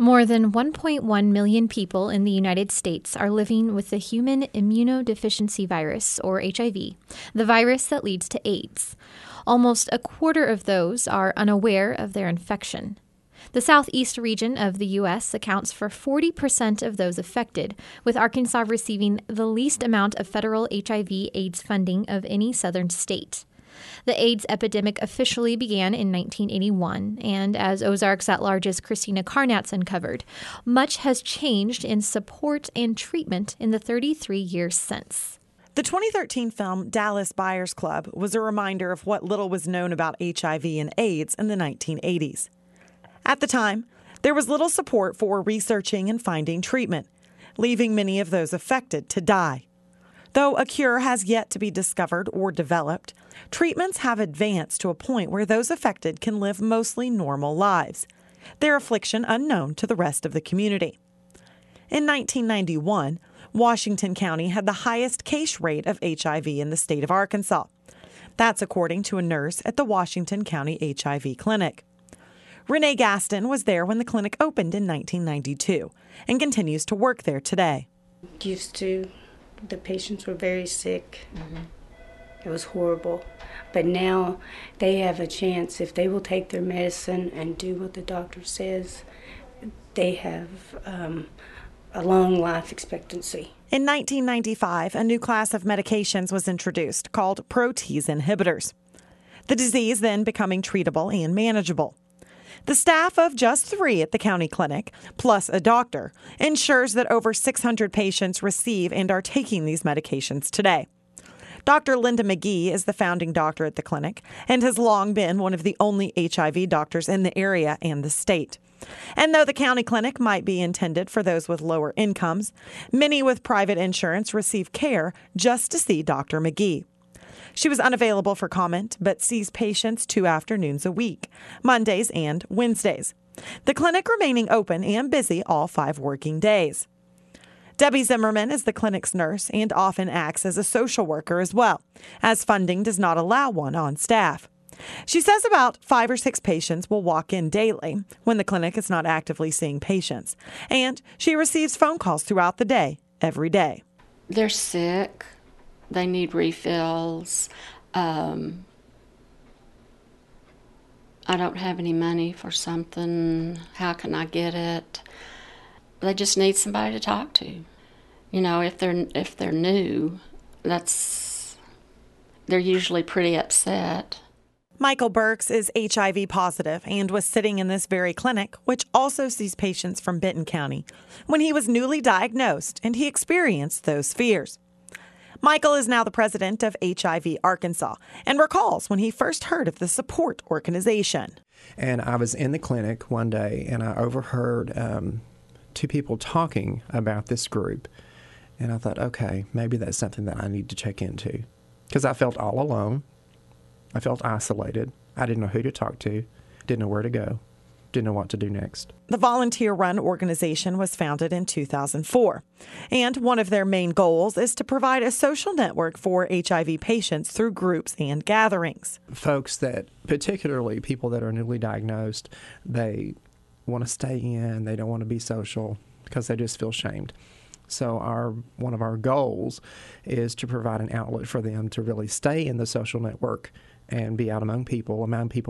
More than 1.1 million people in the United States are living with the human immunodeficiency virus, or HIV, the virus that leads to AIDS. Almost a quarter of those are unaware of their infection. The southeast region of the U.S. accounts for 40% of those affected, with Arkansas receiving the least amount of federal HIV/AIDS funding of any southern state. The AIDS epidemic officially began in 1981, and as Ozarks at Large's Christina Karnatz uncovered, much has changed in support and treatment in the 33 years since. The 2013 film Dallas Buyers Club was a reminder of what little was known about HIV and AIDS in the 1980s. At the time, there was little support for researching and finding treatment, leaving many of those affected to die. Though a cure has yet to be discovered or developed, treatments have advanced to a point where those affected can live mostly normal lives, their affliction unknown to the rest of the community. In 1991, Washington County had the highest case rate of HIV in the state of Arkansas. That's according to a nurse at the Washington County HIV Clinic. Renee Gaston was there when the clinic opened in 1992 and continues to work there today. The patients were very sick. It was horrible. But now they have a chance, if they will take their medicine and do what the doctor says, they have a long life expectancy. In 1995, a new class of medications was introduced called protease inhibitors. The disease then becoming treatable and manageable. The staff of just 3 at the county clinic, plus a doctor, ensures that over 600 patients receive and are taking these medications today. Dr. Linda McGee is the founding doctor at the clinic and has long been one of the only HIV doctors in the area and the state. And though the county clinic might be intended for those with lower incomes, many with private insurance receive care just to see Dr. McGee. She was unavailable for comment, but sees patients 2 afternoons a week, Mondays and Wednesdays. The clinic remaining open and busy all 5 working days. Debbie Zimmerman is the clinic's nurse and often acts as a social worker as well, as funding does not allow one on staff. She says about 5 or 6 patients will walk in daily when the clinic is not actively seeing patients, and she receives phone calls throughout the day, every day. They're sick. They need refills. I don't have any money for something. How can I get it? They just need somebody to talk to. You know, if they're new, they're usually pretty upset. Michael Burks is HIV positive and was sitting in this very clinic, which also sees patients from Benton County, when he was newly diagnosed and he experienced those fears. Michael is now the president of HIV Arkansas and recalls when he first heard of the support organization. And I was in the clinic one day and I overheard 2 people talking about this group. And I thought, okay, maybe that's something that I need to check into. Because I felt all alone. I felt isolated. I didn't know who to talk to, didn't know where to go, didn't know what to do next. The volunteer-run organization was founded in 2004, and one of their main goals is to provide a social network for HIV patients through groups and gatherings. Folks that, particularly people that are newly diagnosed, they want to stay in, they don't want to be social because they just feel shamed. So one of our goals is to provide an outlet for them to really stay in the social network and be out among people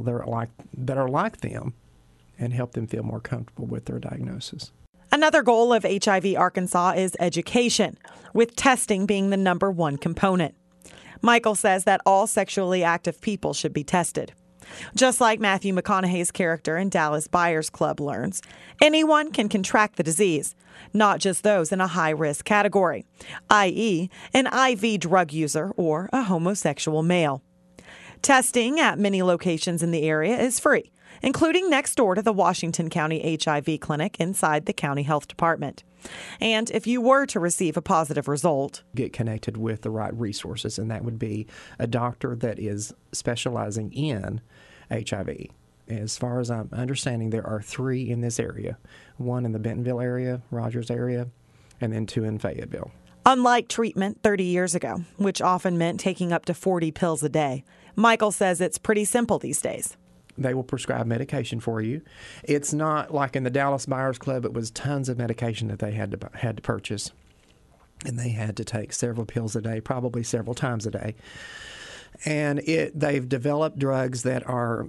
that are like them, and help them feel more comfortable with their diagnosis. Another goal of HIV Arkansas is education, with testing being the number 1 component. Michael says that all sexually active people should be tested. Just like Matthew McConaughey's character in Dallas Buyers Club learns, anyone can contract the disease, not just those in a high-risk category, i.e., an IV drug user or a homosexual male. Testing at many locations in the area is free, including next door to the Washington County HIV clinic inside the county health department. And if you were to receive a positive result, get connected with the right resources, and that would be a doctor that is specializing in HIV. As far as I'm understanding, there are 3 in this area, 1 in the Bentonville area, Rogers area, and then 2 in Fayetteville. Unlike treatment 30 years ago, which often meant taking up to 40 pills a day, Michael says it's pretty simple these days. they will prescribe medication for you. It's not like in the Dallas Buyers Club. It was tons of medication that they had to purchase, and they had to take several pills a day, probably several times a day. And they've developed drugs that are,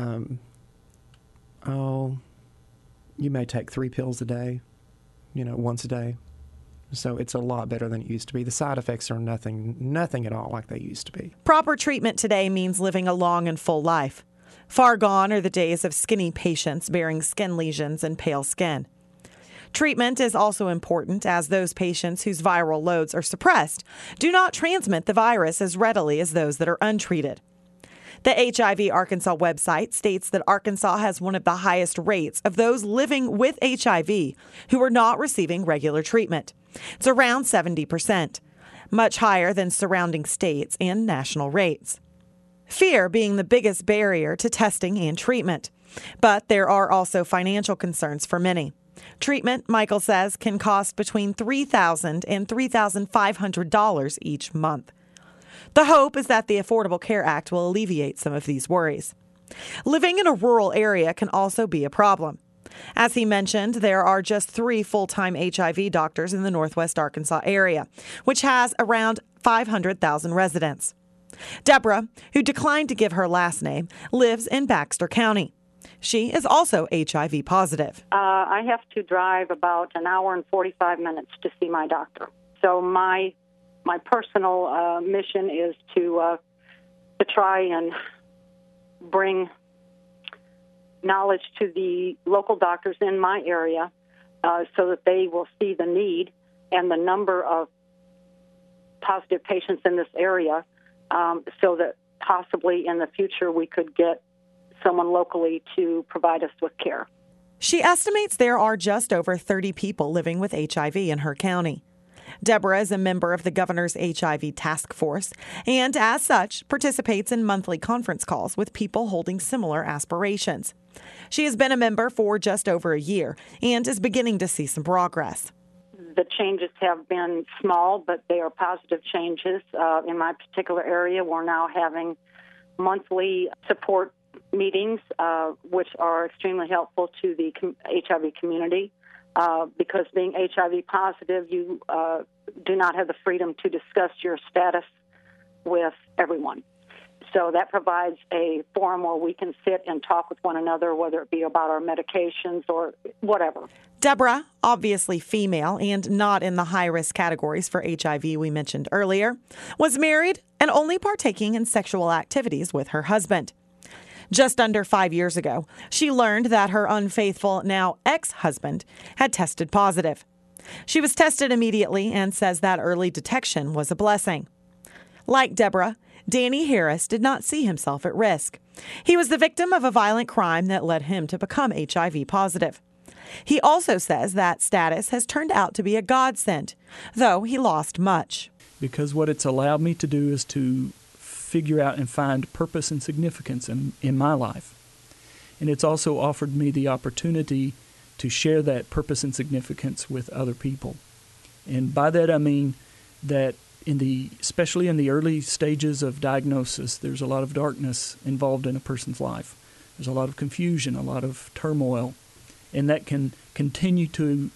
you may take 3 pills a day, once a day. So it's a lot better than it used to be. The side effects are nothing at all like they used to be. Proper treatment today means living a long and full life. Far gone are the days of skinny patients bearing skin lesions and pale skin. Treatment is also important, as those patients whose viral loads are suppressed do not transmit the virus as readily as those that are untreated. The HIV Arkansas website states that Arkansas has one of the highest rates of those living with HIV who are not receiving regular treatment. It's around 70%, much higher than surrounding states and national rates. Fear being the biggest barrier to testing and treatment. But there are also financial concerns for many. Treatment, Michael says, can cost between $3,000 and $3,500 each month. The hope is that the Affordable Care Act will alleviate some of these worries. Living in a rural area can also be a problem. As he mentioned, there are just 3 full-time HIV doctors in the Northwest Arkansas area, which has around 500,000 residents. Deborah, who declined to give her last name, lives in Baxter County. She is also HIV positive. I have to drive about an hour and 45 minutes to see my doctor. So my personal mission is to try and bring knowledge to the local doctors in my area so that they will see the need and the number of positive patients in this area so that possibly in the future we could get someone locally to provide us with care. She estimates there are just over 30 people living with HIV in her county. Deborah is a member of the governor's HIV task force and, as such, participates in monthly conference calls with people holding similar aspirations. She has been a member for just over a year and is beginning to see some progress. The changes have been small, but they are positive changes. In my particular area, we're now having monthly support meetings, which are extremely helpful to the HIV community. Because being HIV positive, you do not have the freedom to discuss your status with everyone. So that provides a forum where we can sit and talk with one another, whether it be about our medications or whatever. Deborah, obviously female and not in the high-risk categories for HIV we mentioned earlier, was married and only partaking in sexual activities with her husband. Just under 5 years ago, she learned that her unfaithful, now ex-husband, had tested positive. She was tested immediately and says that early detection was a blessing. Like Deborah, Danny Harris did not see himself at risk. He was the victim of a violent crime that led him to become HIV positive. He also says that status has turned out to be a godsend, though he lost much. Because what it's allowed me to do is to figure out and find purpose and significance in my life. And it's also offered me the opportunity to share that purpose and significance with other people. And by that I mean that especially in the early stages of diagnosis, there's a lot of darkness involved in a person's life. There's a lot of confusion, a lot of turmoil, and that can continue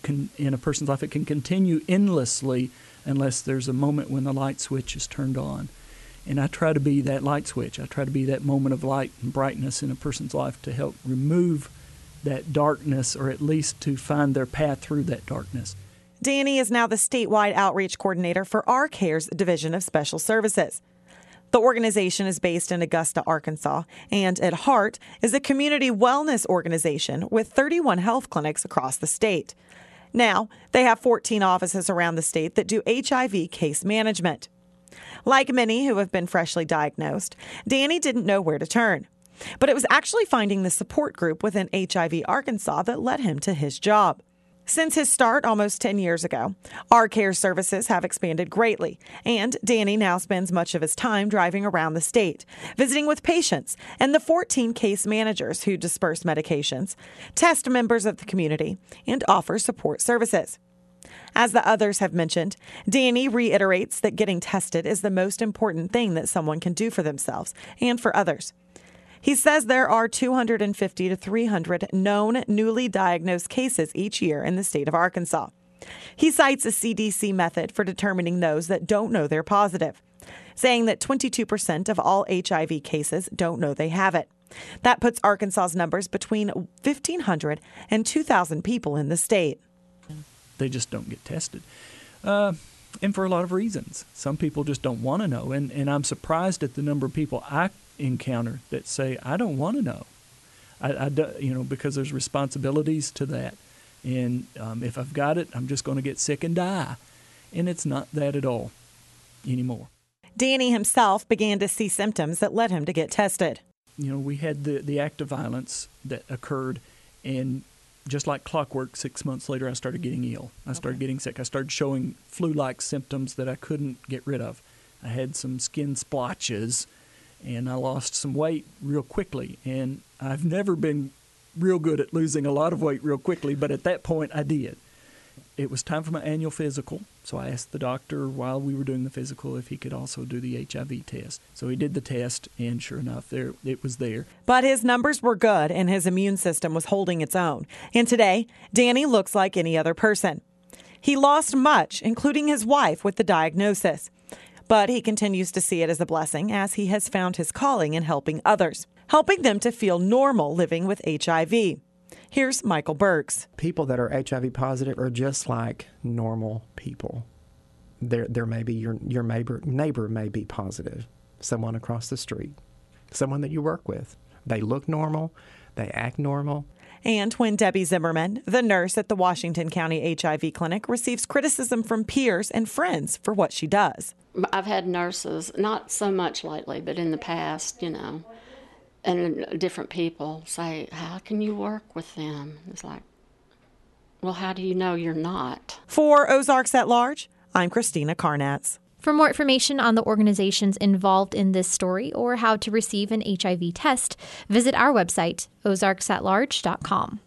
in a person's life. It can continue endlessly unless there's a moment when the light switch is turned on. And I try to be that light switch. I try to be that moment of light and brightness in a person's life to help remove that darkness, or at least to find their path through that darkness. Danny is now the statewide outreach coordinator for Our Care's Division of Special Services. The organization is based in Augusta, Arkansas, and at heart is a community wellness organization with 31 health clinics across the state. Now, they have 14 offices around the state that do HIV case management. Like many who have been freshly diagnosed, Danny didn't know where to turn. But it was actually finding the support group within HIV Arkansas that led him to his job. Since his start almost 10 years ago, Our Care services have expanded greatly, and Danny now spends much of his time driving around the state, visiting with patients and the 14 case managers who disperse medications, test members of the community, and offer support services. As the others have mentioned, Danny reiterates that getting tested is the most important thing that someone can do for themselves and for others. He says there are 250 to 300 known newly diagnosed cases each year in the state of Arkansas. He cites a CDC method for determining those that don't know they're positive, saying that 22% of all HIV cases don't know they have it. That puts Arkansas's numbers between 1,500 and 2,000 people in the state. They just don't get tested. And for a lot of reasons. Some people just don't want to know. And I'm surprised at the number of people I encounter that say, I don't want to know. Because there's responsibilities to that. And if I've got it, I'm just going to get sick and die. And it's not that at all anymore. Danny himself began to see symptoms that led him to get tested. We had the act of violence that occurred, and just like clockwork, 6 months later, I started getting ill. I started getting sick. I started showing flu-like symptoms that I couldn't get rid of. I had some skin splotches, and I lost some weight real quickly. And I've never been real good at losing a lot of weight real quickly, but at that point, I did. It was time for my annual physical, so I asked the doctor while we were doing the physical if he could also do the HIV test. So he did the test, and sure enough, it was there. But his numbers were good, and his immune system was holding its own. And today, Danny looks like any other person. He lost much, including his wife, with the diagnosis. But he continues to see it as a blessing, as he has found his calling in helping others, helping them to feel normal living with HIV. Here's Michael Burks. People that are HIV positive are just like normal people. There may be your neighbor may be positive, someone across the street, someone that you work with. They look normal, they act normal. And when Debbie Zimmerman, the nurse at the Washington County HIV clinic, receives criticism from peers and friends for what she does. I've had nurses, not so much lately, but in the past, and different people say, how can you work with them? It's like, well, how do you know you're not? For Ozarks at Large, I'm Christina Karnatz. For more information on the organizations involved in this story or how to receive an HIV test, visit our website, ozarksatlarge.com.